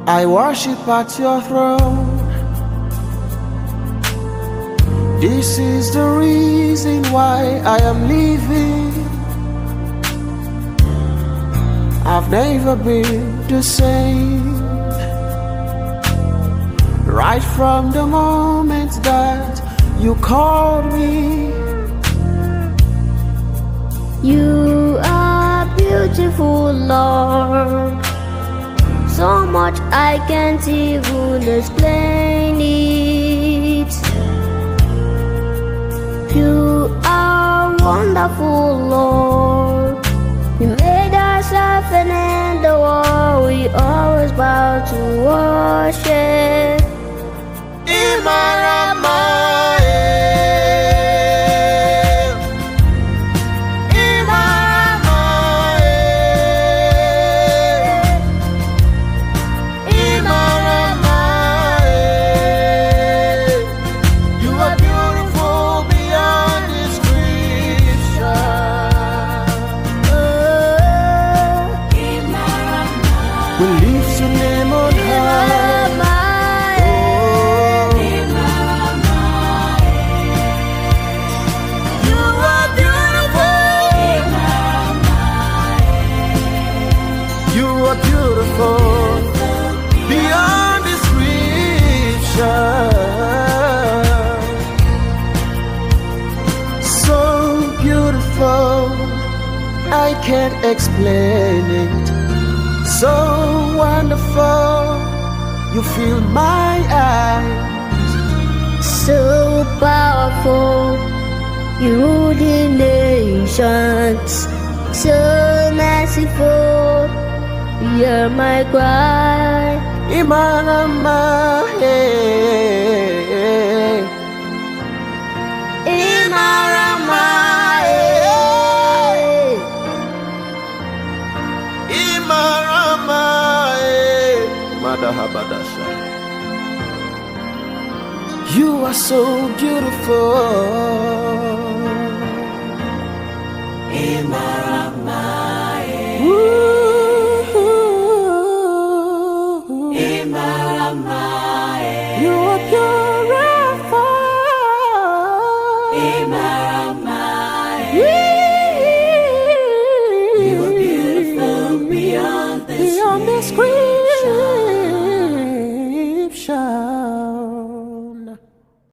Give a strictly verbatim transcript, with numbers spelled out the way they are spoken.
I worship at your throne. This is the reason why I am living. I've never been the same. Right from the moment that you called me. You are beautiful, Lord. So much I can't even explain it. You are wonderful, Lord. You made us heaven and the world. We always bow to worship. We lift your name on high. Oh. You are beautiful. You are beautiful beyond description. So beautiful, I can't explain it. So wonderful, you fill my eyes. So powerful, you rule the nations. So merciful, you hear my cry. Imarama, hey. Imarama, hey. Imarama, hey. Madahabadasha. You are so beautiful.